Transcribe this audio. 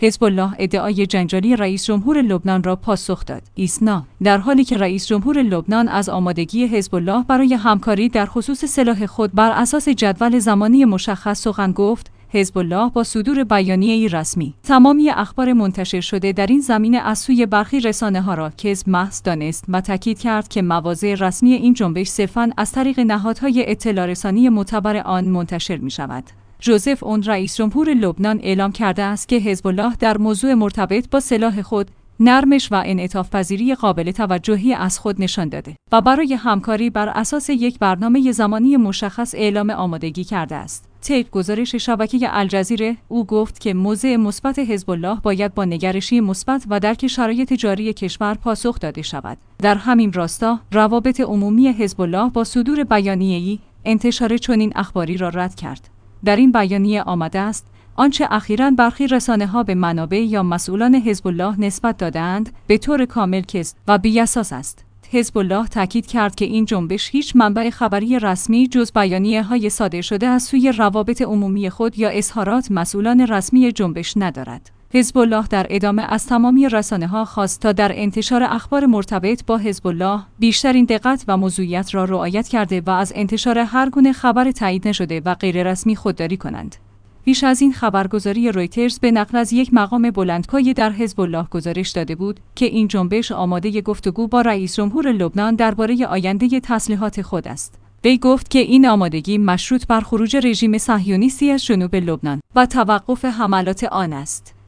حزب الله ادعای جنجالی رئیس جمهور لبنان را پاسخ داد. ایسنا: در حالی که رئیس جمهور لبنان از آمادگی حزب الله برای همکاری در خصوص سلاح خود بر اساس جدول زمانی مشخص سخن گفت، حزب الله با صدور بیانیه‌ای رسمی تمامی اخبار منتشر شده در این زمینه از سوی برخی رسانه‌ها را کذب محض دانست و تاکید کرد که مواضع رسمی این جنبش صرفاً از طریق نهادهای اطلاع رسانی معتبر آن منتشر می‌شود. ژوزف اون رئیس جمهور لبنان اعلام کرده است که حزب الله در موضوع مرتبط با سلاح خود نرمش و انعطاف پذیری قابل توجهی از خود نشان داده و برای همکاری بر اساس یک برنامه زمانی مشخص اعلام آمادگی کرده است. طبق گزارش شبکه الجزیره، او گفت که موضع مثبت حزب الله باید با نگرشی مثبت و درک شرایط جاری کشور پاسخ داده شود. در همین راستا، روابط عمومی حزب الله با صدور بیانیه‌ای انتشار چنین اخباری را رد کرد. در این بیانیه آمده است: آنچه اخیراً برخی رسانه‌ها به منابع یا مسئولان حزب الله نسبت داده‌اند به طور کامل کذب و بی‌اساس است. حزب الله تاکید کرد که این جنبش هیچ منبع خبری رسمی جز بیانیه‌های صادر شده از سوی روابط عمومی خود یا اظهارات مسئولان رسمی جنبش ندارد. حزب الله در ادامه از تمامی رسانه‌ها خواست تا در انتشار اخبار مرتبط با حزب الله بیشترین دقت و موضوعیت را رعایت کرده و از انتشار هر گونه خبر تایید نشده و غیر رسمی خودداری کنند. پیش از این خبرگزاری رویترز به نقل از یک مقام بلندپایه در حزب الله گزارش داده بود که این جنبش آماده گفتگو با رئیس جمهور لبنان درباره آینده تسلیحات خود است. وی گفت که این آمادگی مشروط بر خروج رژیم صهیونیستی از جنوب لبنان و توقف حملات آن است.